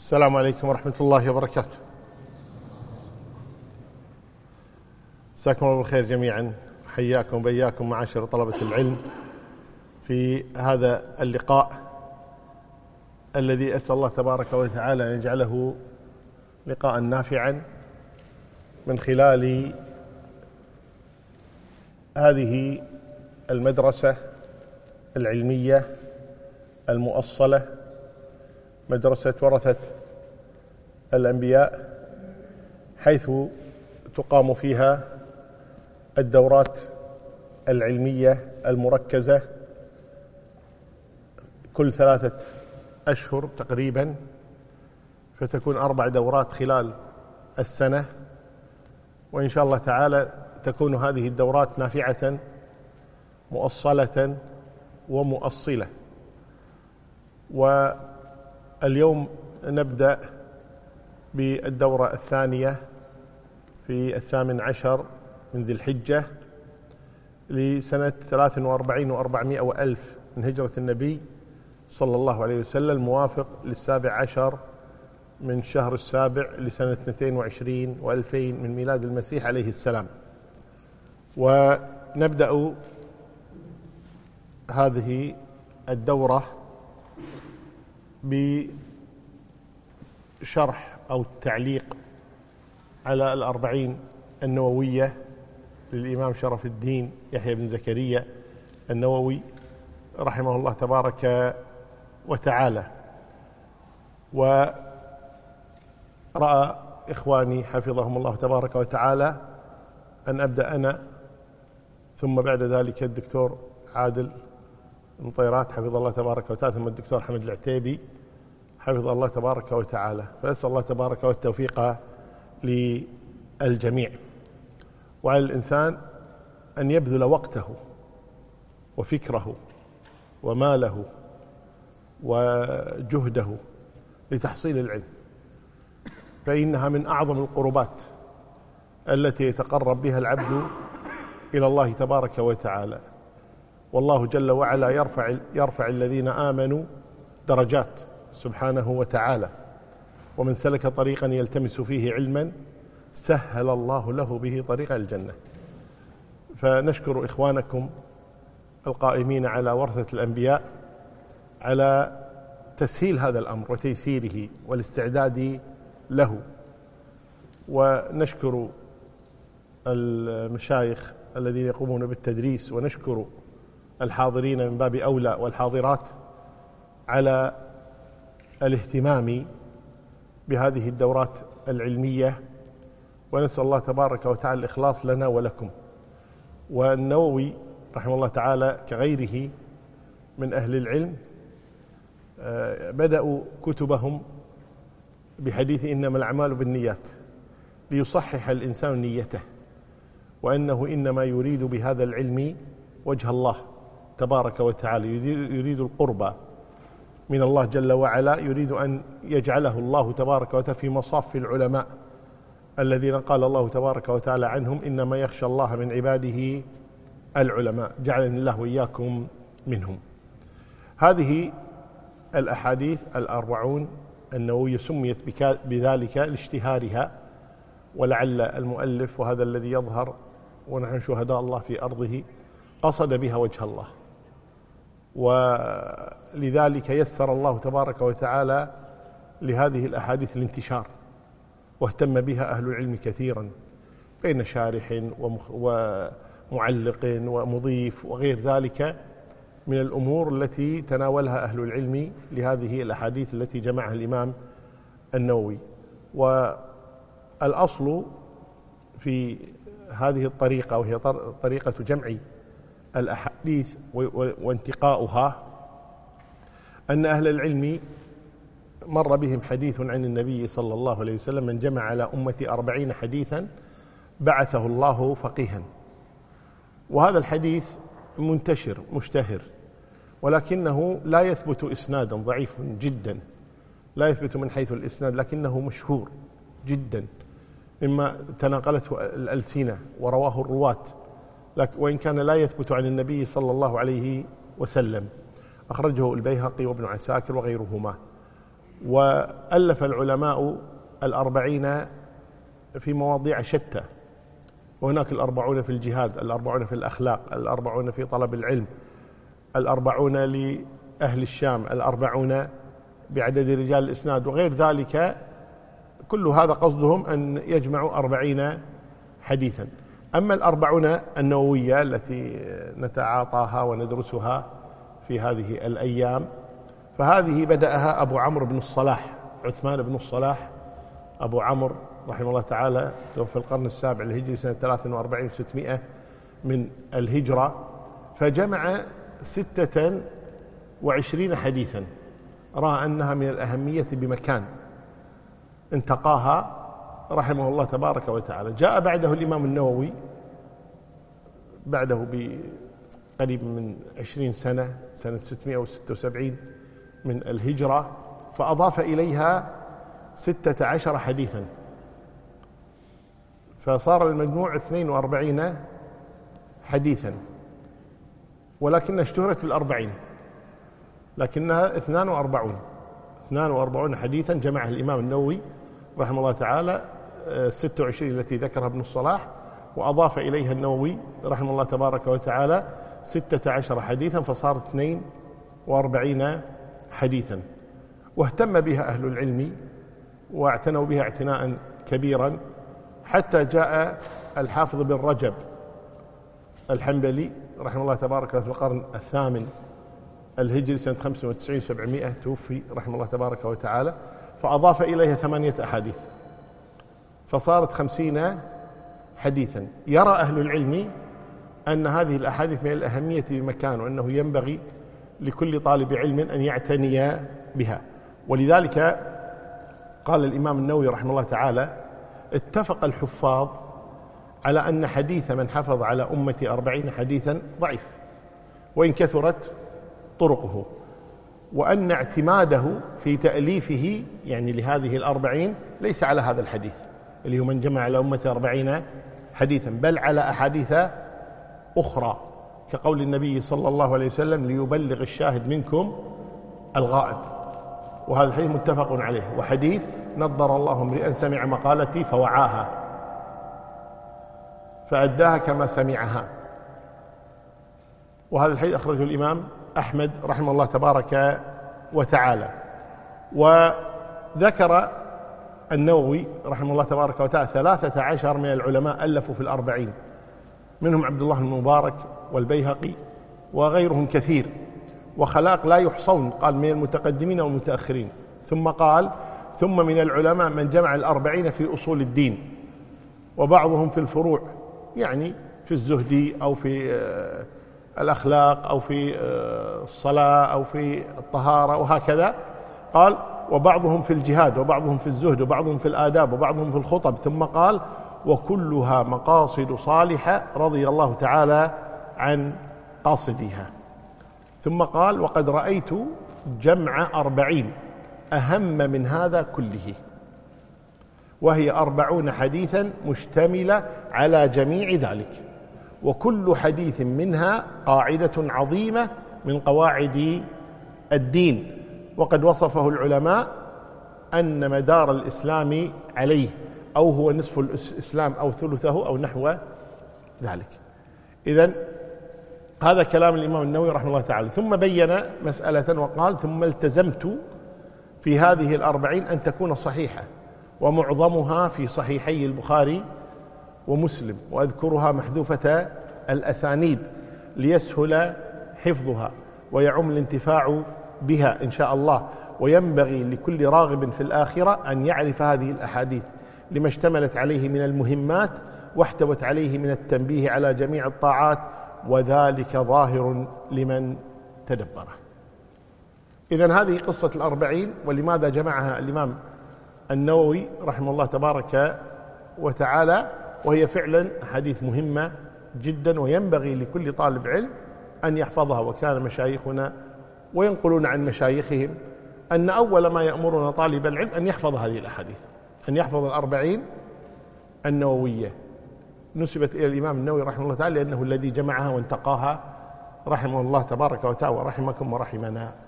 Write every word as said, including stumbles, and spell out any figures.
السلام عليكم ورحمة الله وبركاته. مساكم الله بالخير جميعا، حياكم وبياكم معاشر طلبة العلم في هذا اللقاء الذي أسأل الله تبارك وتعالى أن يجعله لقاء نافعا من خلال هذه المدرسة العلمية المؤصلة، مدرسة ورثة الأنبياء، حيث تقام فيها الدورات العلمية المركزة كل ثلاثة أشهر تقريبا، فتكون أربع دورات خلال السنة، وإن شاء الله تعالى تكون هذه الدورات نافعة مؤصلة ومؤصلة. واليوم نبدأ بالدورة الثانية في الثامن عشر من ذي الحجة لسنة ثلاث وأربعين وأربعمائة وألف من هجرة النبي صلى الله عليه وسلم، موافق للسابع عشر من شهر السابع لسنة اثنتين وعشرين وألفين من ميلاد المسيح عليه السلام. ونبدأ هذه الدورة بشرح أو التعليق على الأربعين النووية للإمام شرف الدين يحيى بن زكريا النووي رحمه الله تبارك وتعالى. ورأى إخواني حفظهم الله تبارك وتعالى أن أبدأ أنا، ثم بعد ذلك الدكتور عادل المطيرات حفظ الله تبارك وتعالى، ثم الدكتور حمد العتيبي حفظ الله تبارك وتعالى. فأسأل الله تبارك والتوفيق للجميع. وعلى الإنسان أن يبذل وقته وفكره وماله وجهده لتحصيل العلم، فإنها من أعظم القربات التي يتقرب بها العبد إلى الله تبارك وتعالى. والله جل وعلا يرفع, يرفع الذين آمنوا درجات سبحانه وتعالى، ومن سلك طريقا يلتمس فيه علما سهل الله له به طريق الجنة. فنشكر إخوانكم القائمين على ورثة الأنبياء على تسهيل هذا الأمر وتيسيره والاستعداد له، ونشكر المشايخ الذين يقومون بالتدريس، ونشكر الحاضرين من باب أولى والحاضرات على الاهتمام بهذه الدورات العلمية، ونسأل الله تبارك وتعالى الإخلاص لنا ولكم. والنووي رحمه الله تعالى كغيره من أهل العلم بدأوا كتبهم بحديث إنما الأعمال بالنيات، ليصحح الإنسان نيته، وأنه إنما يريد بهذا العلم وجه الله تبارك وتعالى، يريد القربى من الله جل وعلا، يريد أن يجعله الله تبارك وتعالى في مصاف العلماء الذين قال الله تبارك وتعالى عنهم إنما يخشى الله من عباده العلماء، جعلني الله وإياكم منهم. هذه الأحاديث الأربعون النووية سميت بذلك لاشتهارها، ولعل المؤلف وهذا الذي يظهر ونحن شهداء الله في أرضه قصد بها وجه الله، ولذلك يسر الله تبارك وتعالى لهذه الأحاديث الانتشار، واهتم بها أهل العلم كثيرا بين شارح ومعلق ومضيف وغير ذلك من الأمور التي تناولها أهل العلم لهذه الأحاديث التي جمعها الإمام النووي. والأصل في هذه الطريقة، وهي طريقة جمع الأحاديث وانتقاؤها، أن أهل العلم مر بهم حديث عن النبي صلى الله عليه وسلم من جمع على أمتي أربعين حديثا بعثه الله فقيها. وهذا الحديث منتشر مشتهر، ولكنه لا يثبت إسنادا، ضعيف جدا، لا يثبت من حيث الإسناد، لكنه مشهور جدا مما تناقلته الألسنة ورواه الرواة، وإن كان لا يثبت عن النبي صلى الله عليه وسلم. أخرجه البيهقي وابن عساكر وغيرهما. وألف العلماء الأربعين في مواضيع شتى، وهناك الأربعون في الجهاد، الأربعون في الأخلاق، الأربعون في طلب العلم، الأربعون لأهل الشام، الأربعون بعدد رجال الإسناد وغير ذلك. كل هذا قصدهم أن يجمعوا أربعين حديثا. أما الأربعون النووية التي نتعاطاها وندرسها في هذه الأيام، فهذه بدأها أبو عمرو بن الصلاح، عثمان بن الصلاح أبو عمرو رحمه الله تعالى، توفى في القرن السابع الهجري سنة ثلاث وأربعين وستمائة من الهجرة، فجمع ستة وعشرين حديثا رأى أنها من الأهمية بمكان، انتقاها رحمه الله تبارك وتعالى. جاء بعده الإمام النووي بعده بقريب من عشرين سنة، سنة ستمائة وستة وسبعين من الهجرة، فأضاف إليها ستة عشر حديثا، فصار المجموع اثنين وأربعين حديثا، ولكنها اشتهرت بالأربعين، لكنها اثنان وأربعون اثنان وأربعون حديثا جمعها الإمام النووي رحمه الله تعالى، ستة وعشرين التي ذكرها ابن الصلاح، وأضاف إليها النووي رحمه الله تبارك وتعالى ستة عشر حديثا، فصارت اثنين وأربعين حديثا. واهتم بها أهل العلم واعتنوا بها اعتناء كبيرا، حتى جاء الحافظ بن رجب الحنبلي رحمه الله تبارك في القرن الثامن الهجري سنة خمسة وتسعين وسبعمائة توفي رحمه الله تبارك وتعالى، فأضاف إليها ثمانية أحاديث، فصارت خمسين حديثا. يرى أهل العلم أن هذه الأحاديث من الأهمية بمكان، وأنه ينبغي لكل طالب علم أن يعتني بها. ولذلك قال الإمام النووي رحمه الله تعالى: اتفق الحفاظ على أن حديث من حفظ على أمة أربعين حديثا ضعيف وإن كثرت طرقه، وأن اعتماده في تأليفه يعني لهذه الأربعين ليس على هذا الحديث اللي هو من جمع على أمة أربعين حديثا، بل على أحاديث أخرى، كقول النبي صلى الله عليه وسلم: ليبلغ الشاهد منكم الغائب. وهذا الحديث متفق عليه. وحديث: نضر الله امرئا سمع مقالتي فوعاها فأداها كما سمعها. وهذا الحديث أخرجه الإمام أحمد رحمه الله تبارك وتعالى. وذكر النووي رحمه الله تبارك وتعالى ثلاثة عشر من العلماء ألفوا في الأربعين، منهم عبد الله المبارك والبيهقي وغيرهم كثير، وخلاق لا يحصون، قال من المتقدمين والمتأخرين. ثم قال: ثم من العلماء من جمع الأربعين في أصول الدين، وبعضهم في الفروع، يعني في الزهد أو في الأخلاق أو في الصلاة أو في الطهارة وهكذا. قال: وبعضهم في الجهاد، وبعضهم في الزهد، وبعضهم في الآداب، وبعضهم في الخطب. ثم قال: وكلها مقاصد صالحة رضي الله تعالى عن قاصديها. ثم قال: وقد رأيت جمع أربعين أهم من هذا كله، وهي أربعون حديثا مشتملة على جميع ذلك، وكل حديث منها قاعدة عظيمة من قواعد الدين، وقد وصفه العلماء أن مدار الإسلام عليه، أو هو نصف الإسلام أو ثلثه أو نحو ذلك. إذن هذا كلام الإمام النووي رحمه الله تعالى. ثم بين مسألة وقال: ثم التزمت في هذه الأربعين أن تكون صحيحة، ومعظمها في صحيحي البخاري ومسلم، وأذكرها محذوفة الأسانيد ليسهل حفظها ويعم الانتفاع بها إن شاء الله. وينبغي لكل راغب في الآخرة أن يعرف هذه الأحاديث لما اشتملت عليه من المهمات، واحتوت عليه من التنبيه على جميع الطاعات، وذلك ظاهر لمن تدبره. إذن هذه قصة الأربعين، ولماذا جمعها الإمام النووي رحمه الله تبارك وتعالى، وهي فعلا حديث مهمة جدا، وينبغي لكل طالب علم أن يحفظها. وكان مشايخنا وينقلون عن مشايخهم أن أول ما يأمرنا طالب العلم أن يحفظ هذه الأحاديث، أن يحفظ الأربعين النووية، نسبت إلى الإمام النووي رحمه الله تعالى لأنه الذي جمعها وانتقاها رحمه الله تبارك وتعالى، ورحمكم ورحمنا.